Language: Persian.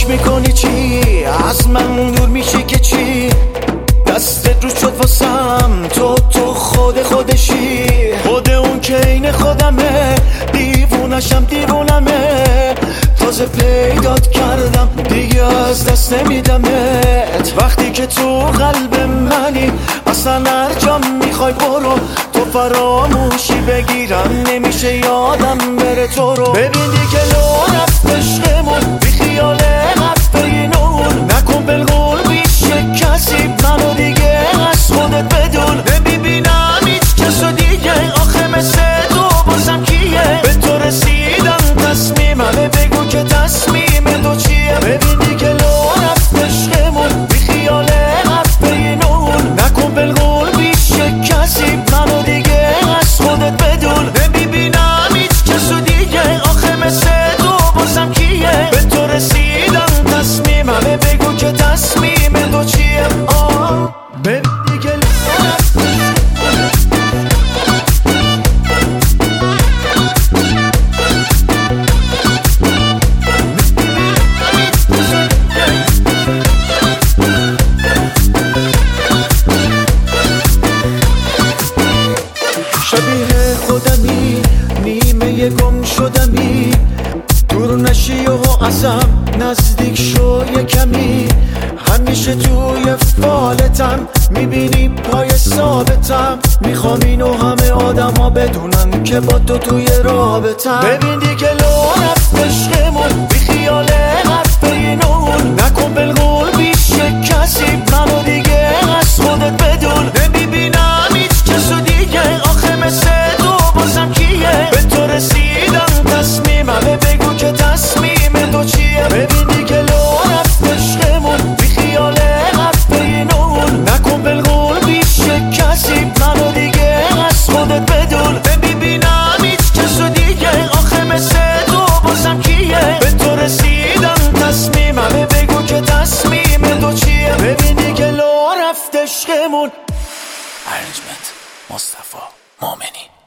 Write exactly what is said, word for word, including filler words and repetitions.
میکنی چی؟ از من دور میشی که چی؟ دستت رو شد واسم تو تو خود خودشی، خود اون که این خودمه، دیوونشم دیوونمه، تازه پیدات کردم دیگه از دست نمیدمت. وقتی که تو قلب منی اصلا هر جا میخوای برو، تو فراموشی بگیرم نمیشه یادم بره تو رو. ببین دیگه لو رفت عشقمون، بی خیال رفت اینون، نکن بالقول بیشه کسی منو دیگه از خودت بدون. نمیبینم هیچ کس و دیگه آخه مثل تو بازم کیه؟ به تو رسیدم تصمیممه، بگو که تصمیم تو چیه؟ ببین دیگه لو رفت عشقمون، بی خیال رفت اینون، نکن بالقول بیشه کسی منو دیگه از خودت بدون. نمیبینم هیچ کس و دیگه آخه مثل تو بازم کیه؟ به تو رسیدم تصمیممه، بگو که تصمیم تو چیه؟ آه ببین دیگه لو رفت شبیه خودمی، نیمه گم شدمی، دور نشی و ازم نزدیک شو یه کمی. همیشه توی فالتم میبینی پای ثابتم، میخوام اینو همه آدم ها بدونن که با تو توی رابطم. ببین دیگه لو رفت عشقمون، بی خیال حرف اینون، نکن بالقول بیشه کسی منو دیگه از خودت بدون. نمیبینم هیچ کس و دیگه آخه مثل تو بازم کیه؟ به تو رسیدم تصمیممه، بگو که تصمیم تو چیه؟ ببین دیگه لو رفت عشقمون، بی خیال حرف اینون، نکن بالقول بیشه کسی منو دیگه از خودت بدون. نمیبینم هیچ کس و دیگه آخه مثل تو بازم کیه؟ به تو رسیدم تصمیممه، بگو که تصمیم تو چیه؟ ببین دیگه لو رفت عشقمون. ارنجمنت مصطفی مومنی.